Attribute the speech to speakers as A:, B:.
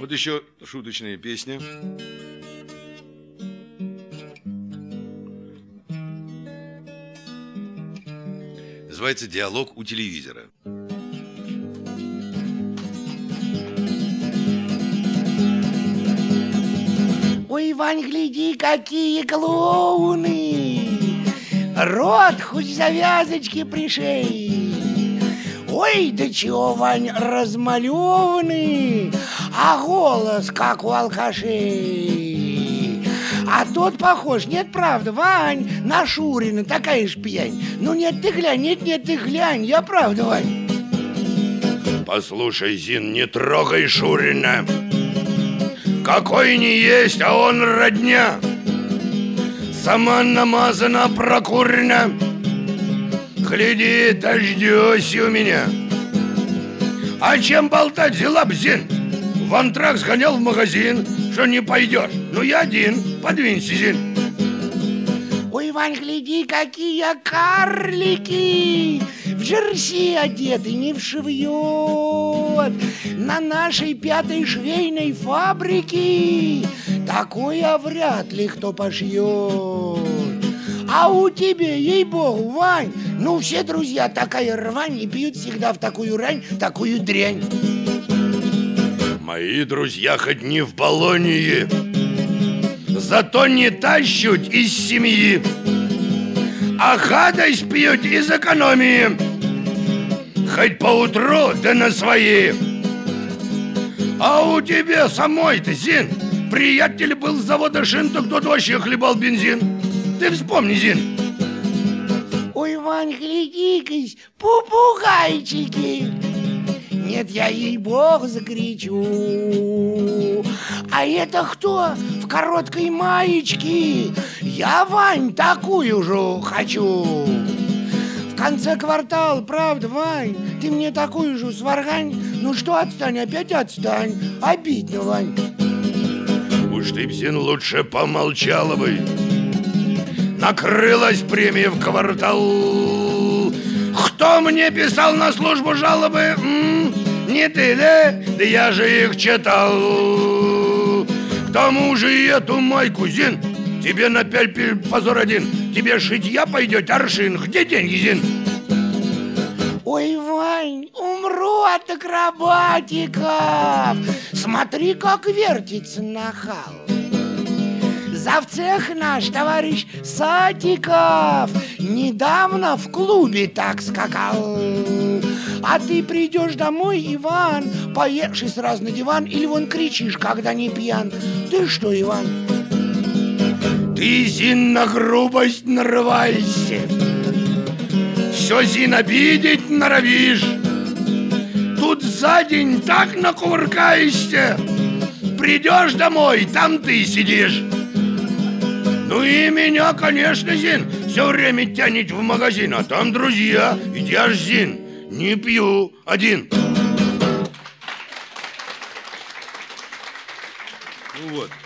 A: Вот еще шуточная песня. Называется «Диалог у телевизора».
B: Ой, Вань, гляди, какие клоуны! Рот хоть завязочки пришей. Ой, да чего, Вань, размалеванный, а голос, как у алкашей. А тот похож, нет, правда, Вань, на Шурина, такая ж пьянь. Ну нет, ты глянь, нет, ты глянь, я правда, Вань.
A: Послушай, Зин, не трогай Шурина. Какой не есть, а он родня. Сама намазана, прокурена. Гляди, дождёсь у меня. А чем болтать, взяла б, Зин? В антракт сгонял в магазин. Что не пойдешь? Ну я один, подвинься, Зин.
B: Ой, Вань, гляди, какие карлики! В джерси одеты, не вшивьет. На нашей 5-й швейной фабрике такое вряд ли кто пошьет. А у тебя, ей-богу, Вань, ну все друзья такая рвань и пьют всегда в такую рань, такую дрянь.
A: Мои друзья хоть не в баллонии, зато не тащут из семьи, а гадость пьют из экономии. Хоть поутру, да на свои. А у тебя самой-то, Зин, приятель был с завода шин, то кто-то вообще хлебал бензин. Ты вспомни, Зин.
B: Ой, Вань, гляди-ка, попугайчики. Нет, я ей-богу закричу. А это кто в короткой маечке? Я, Вань, такую же хочу. В конце квартала, правда, Вань? Ты мне такую же сваргань. Ну что, отстань, опять отстань. Обидно, Вань.
A: Уж ты, Зин, лучше помолчала бы. Накрылась премия в квартал. Кто мне писал на службу жалобы? Не ты, да? Да я же их читал. К тому же и эту майку, Зин, тебе на 5 позор один. Тебе шитья пойдет аршин. Где деньги, Зин?
B: Ой, Вань, умру от акробатиков. Смотри, как вертится нахал. Завцех наш товарищ Сатиков недавно в клубе так скакал. А ты придешь домой, Иван, поешь и сразу на диван, или вон кричишь, когда не пьян. Ты что, Иван?
A: Ты, Зин, на грубость нарывайся. Все, Зин, обидеть норовишь. Тут за день так накувыркаешься. Придешь домой, там ты сидишь. Ну и меня, конечно, Зин, все время тянет в магазин, а там друзья. Иди аж, Зин, не пью один. Ну вот.